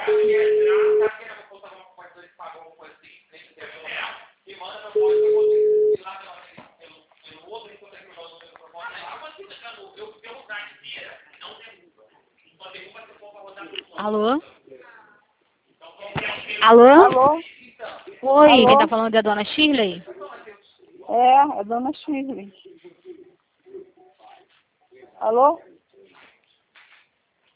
Alô? Alô? Alô? Oi, Alô? quem tá falando é a dona Shirley? É a dona Shirley. Alô?